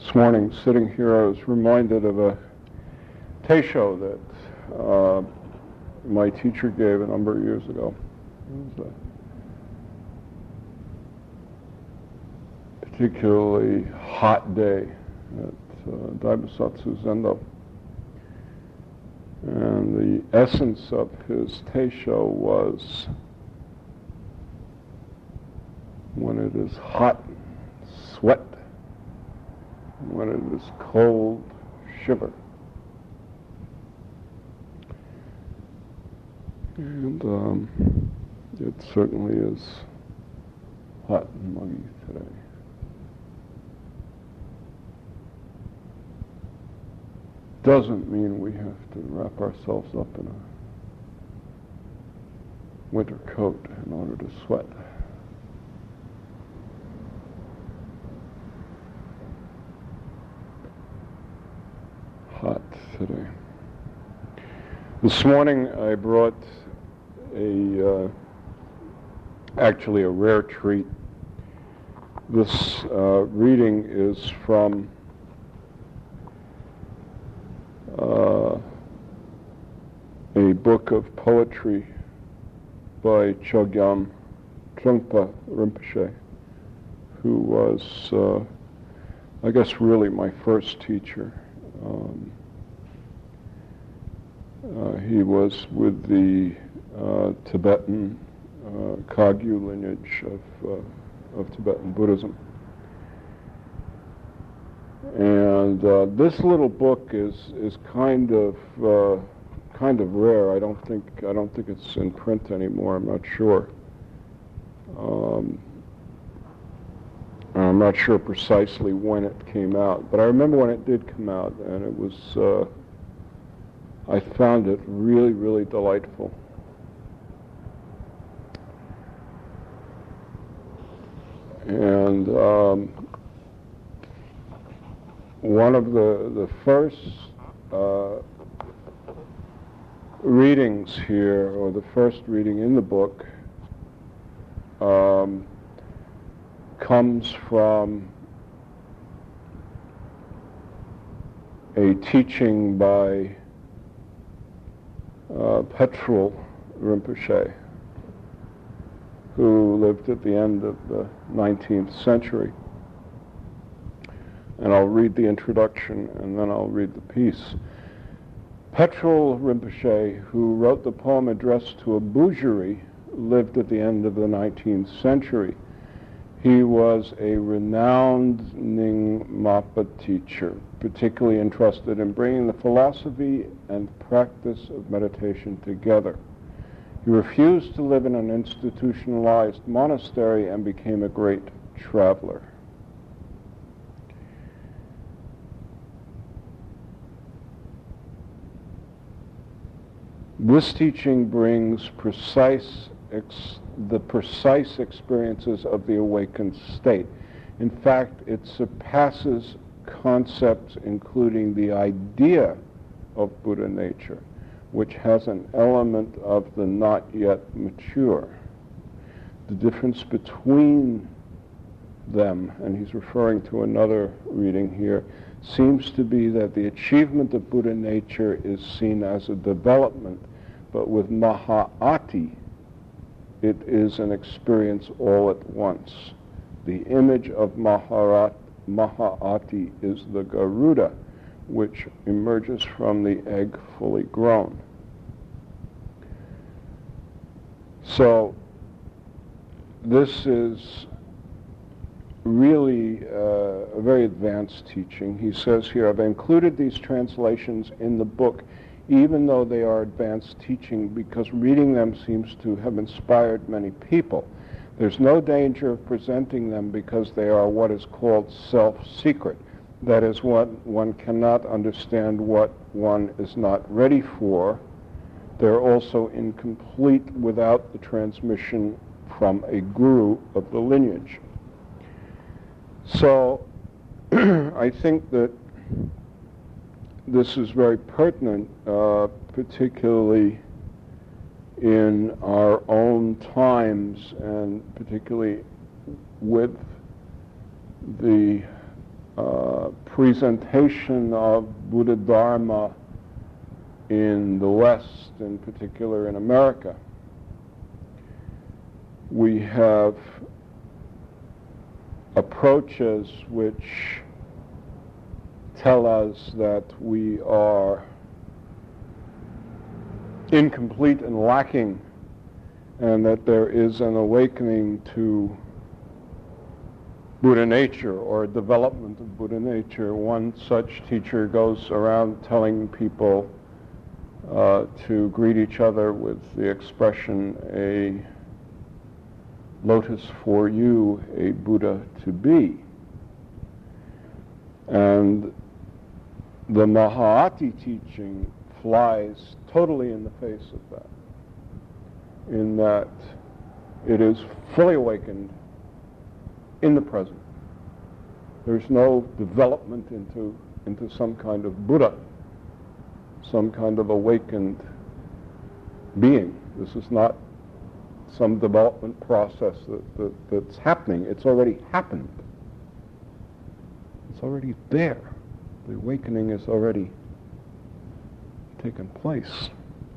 This morning, sitting here, I was reminded of a teisho that my teacher gave a number of years ago. It was a particularly hot day at Daibusatsu Zendo. And the essence of his teisho was, when it is hot, sweat. When it is cold, shiver. And it certainly is hot and muggy today. Doesn't mean we have to wrap ourselves up in a winter coat in order to sweat. Hot today. This morning I brought actually a rare treat. This reading is from a book of poetry by Chogyam Trungpa Rinpoche, who was, I guess, really my first teacher. He was with the Tibetan Kagyu lineage of Tibetan Buddhism. And this little book is kind of rare. I don't think it's in print anymore. I'm not sure. I'm not sure precisely when it came out, but I remember when it did come out, and it was. I found it really, really delightful. And one of the first readings here, or the first reading in the book, comes from a teaching by Petrul Rinpoche, who lived at the end of the 19th century. And I'll read the introduction and then I'll read the piece. Petrul Rinpoche, who wrote the poem addressed to a Bujari, lived at the end of the 19th century. He was a renowned Nyingmapa teacher, particularly interested in bringing the philosophy and practice of meditation together. He refused to live in an institutionalized monastery and became a great traveler. This teaching brings the precise experiences of the awakened state. In fact, it surpasses concepts including the idea of Buddha nature, which has an element of the not yet mature. The difference between them, and he's referring to another reading here, seems to be that the achievement of Buddha nature is seen as a development, but with Mahā'ati, it is an experience all at once. The image of Mahā'ati is the Garuda, which emerges from the egg fully grown. So this is really a very advanced teaching. He says here, I've included these translations in the book even though they are advanced teaching, because reading them seems to have inspired many people. There's no danger of presenting them because they are what is called self-secret. That is, one cannot understand what one is not ready for. They're also incomplete without the transmission from a guru of the lineage. So I think that this is very pertinent, particularly in our own times, and particularly with the presentation of Buddha Dharma in the West, in particular in America. We have approaches which tell us that we are incomplete and lacking, and that there is an awakening to Buddha nature or development of Buddha nature. One such teacher goes around telling people to greet each other with the expression, a lotus for you, a Buddha to be. And the Mahā'ati teaching flies totally in the face of that, in that it is fully awakened in the present. There's no development into some kind of Buddha, some kind of awakened being. This is not some development process that's happening. It's already happened. It's already there. The awakening is already taken place.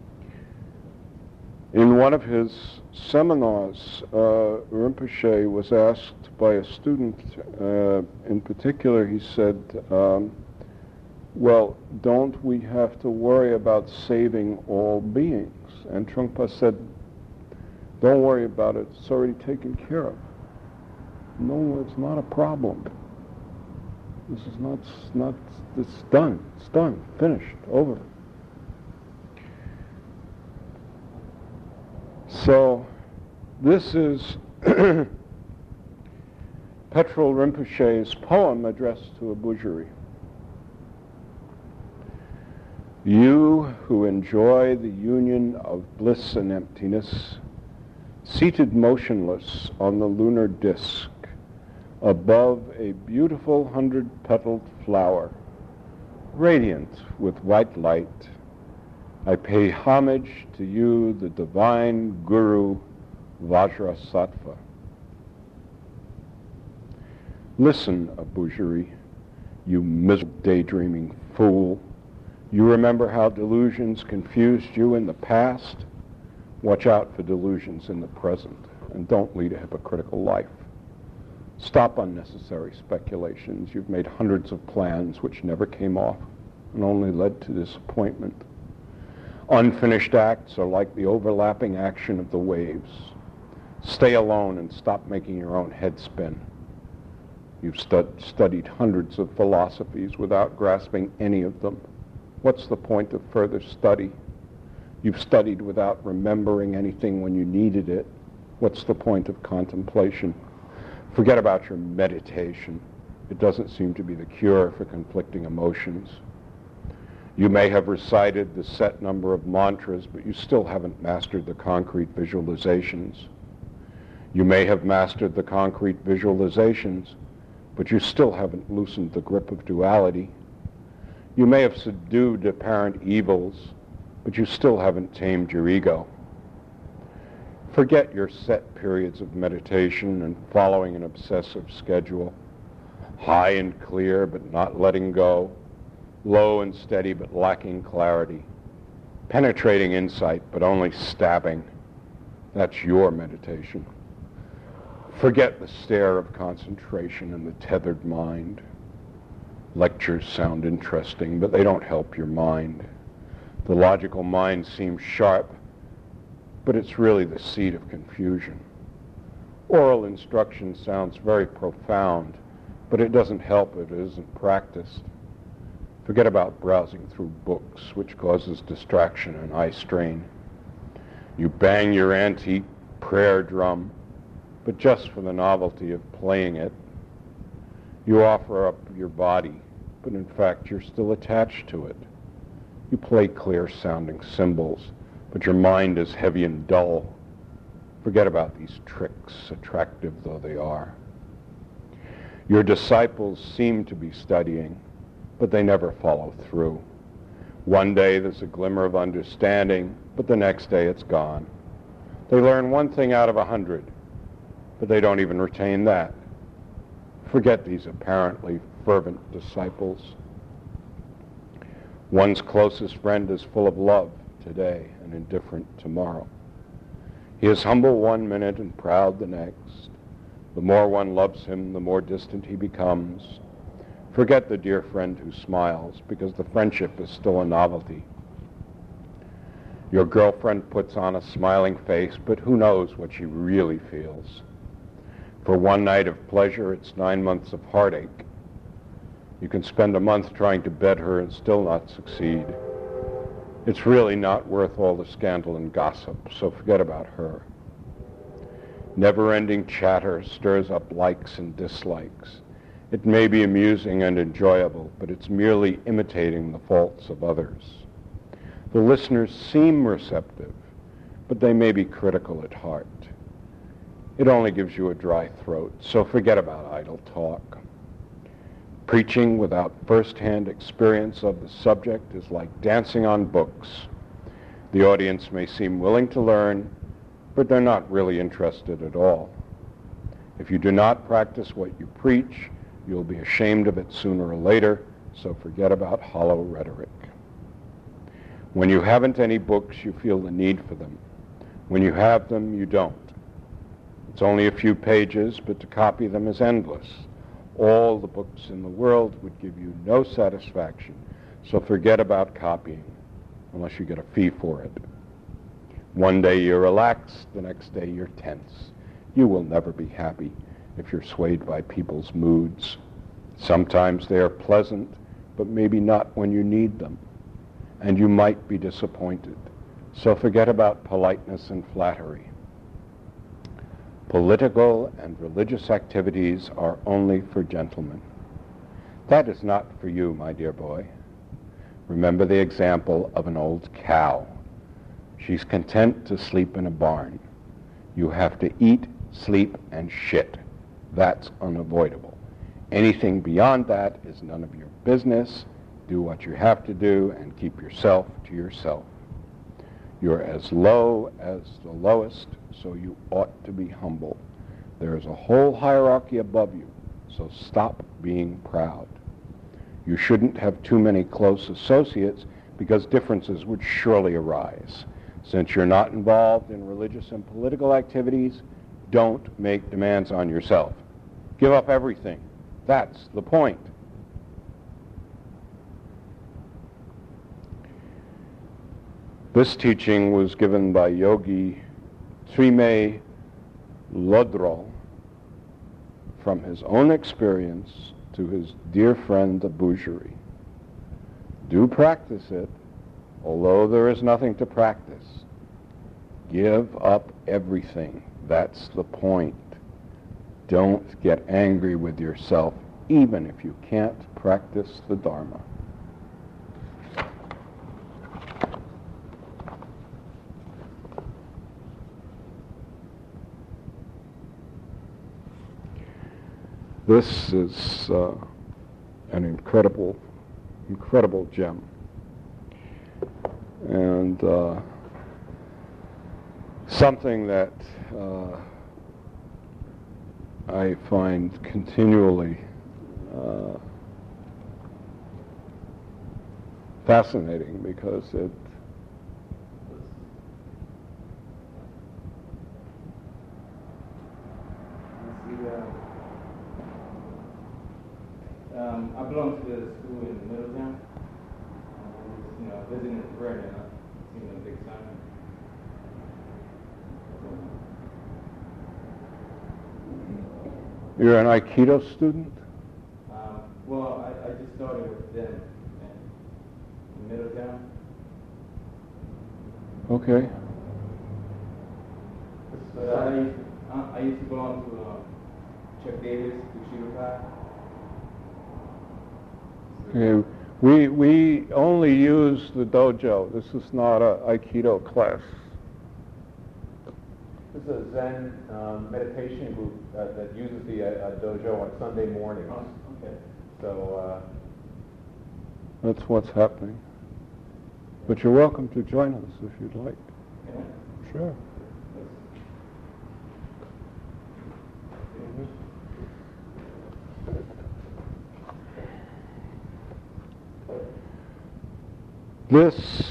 In one of his seminars, Rinpoche was asked by a student, in particular, he said, well, don't we have to worry about saving all beings? And Trungpa said, don't worry about it, it's already taken care of. No, it's not a problem. This is not, it's done, finished, over. So, this is Petrel Rinpoche's poem addressed to a Bujari. You who enjoy the union of bliss and emptiness, seated motionless on the lunar disk, above a beautiful 100-petaled flower, radiant with white light, I pay homage to you, the divine Guru Vajrasattva. Listen, Abujari, you miserable daydreaming fool. You remember how delusions confused you in the past? Watch out for delusions in the present, and don't lead a hypocritical life. Stop unnecessary speculations. You've made hundreds of plans which never came off and only led to disappointment. Unfinished acts are like the overlapping action of the waves. Stay alone and stop making your own head spin. You've studied hundreds of philosophies without grasping any of them. What's the point of further study? You've studied without remembering anything when you needed it. What's the point of contemplation? Forget about your meditation. It doesn't seem to be the cure for conflicting emotions. You may have recited the set number of mantras, but you still haven't mastered the concrete visualizations. You may have mastered the concrete visualizations, but you still haven't loosened the grip of duality. You may have subdued apparent evils, but you still haven't tamed your ego. Forget your set periods of meditation and following an obsessive schedule. High and clear, but not letting go. Low and steady, but lacking clarity. Penetrating insight, but only stabbing. That's your meditation. Forget the stare of concentration and the tethered mind. Lectures sound interesting, but they don't help your mind. The logical mind seems sharp, but it's really the seat of confusion. Oral instruction sounds very profound, but it doesn't help if it isn't practiced. Forget about browsing through books, which causes distraction and eye strain. You bang your antique prayer drum, but just for the novelty of playing it. You offer up your body, but in fact you're still attached to it. You play clear-sounding cymbals, but your mind is heavy and dull. Forget about these tricks, attractive though they are. Your disciples seem to be studying, but they never follow through. One day there's a glimmer of understanding, but the next day it's gone. They learn one thing out of 100, but they don't even retain that. Forget these apparently fervent disciples. One's closest friend is full of love today and indifferent tomorrow. He is humble one minute and proud the next. The more one loves him, the more distant he becomes. Forget the dear friend who smiles, because the friendship is still a novelty. Your girlfriend puts on a smiling face, but who knows what she really feels? For one night of pleasure, it's 9 months of heartache. You can spend a month trying to bed her and still not succeed. It's really not worth all the scandal and gossip, so forget about her. Never-ending chatter stirs up likes and dislikes. It may be amusing and enjoyable, but it's merely imitating the faults of others. The listeners seem receptive, but they may be critical at heart. It only gives you a dry throat, so forget about idle talk. Preaching without first-hand experience of the subject is like dancing on books. The audience may seem willing to learn, but they're not really interested at all. If you do not practice what you preach, you'll be ashamed of it sooner or later, so forget about hollow rhetoric. When you haven't any books, you feel the need for them. When you have them, you don't. It's only a few pages, but to copy them is endless. All the books in the world would give you no satisfaction, so forget about copying, unless you get a fee for it. One day you're relaxed, the next day you're tense. You will never be happy if you're swayed by people's moods. Sometimes they are pleasant, but maybe not when you need them, and you might be disappointed. So forget about politeness and flattery. Political and religious activities are only for gentlemen. That is not for you, my dear boy. Remember the example of an old cow. She's content to sleep in a barn. You have to eat, sleep, and shit. That's unavoidable. Anything beyond that is none of your business. Do what you have to do and keep yourself to yourself. You're as low as the lowest, so you ought to be humble. There is a whole hierarchy above you, so stop being proud. You shouldn't have too many close associates because differences would surely arise. Since you're not involved in religious and political activities, don't make demands on yourself. Give up everything. That's the point. This teaching was given by Yogi Trime Lodrol from his own experience to his dear friend the Bujari. Do practice it, although there is nothing to practice. Give up everything. That's the point. Don't get angry with yourself, even if you can't practice the Dharma. This is an incredible gem. And something that I find continually fascinating because it I belong to the school in Middletown. Visiting a friend and I've seen a big sign. You're an Aikido student? Well, I just started with them in Middletown. Okay. But I used to belong to Chuck Davis, Bushido Kai. Okay. We only use the dojo. This is not an Aikido class. This is a Zen meditation group that uses the dojo on Sunday mornings. Oh, okay. So That's what's happening. But you're welcome to join us if you'd like. Yeah. Sure. This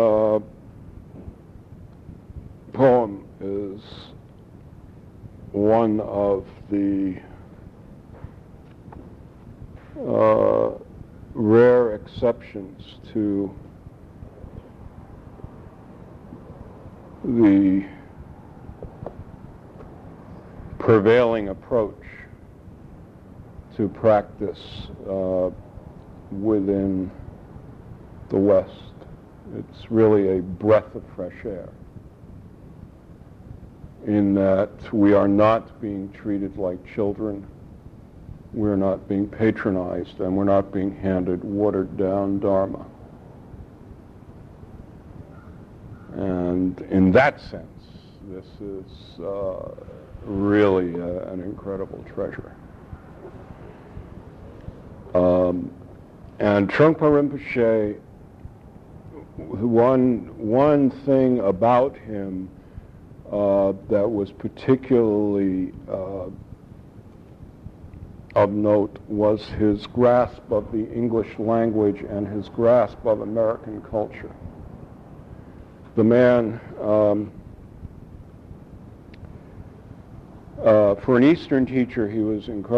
poem is one of the rare exceptions to the prevailing approach to practice within the West. It's really a breath of fresh air in that we are not being treated like children, we're not being patronized, and we're not being handed watered-down Dharma. And in that sense, this is really an incredible treasure. And Trungpa Rinpoche, one thing about him that was particularly of note was his grasp of the English language and his grasp of American culture. The man, for an Eastern teacher, he was incredible.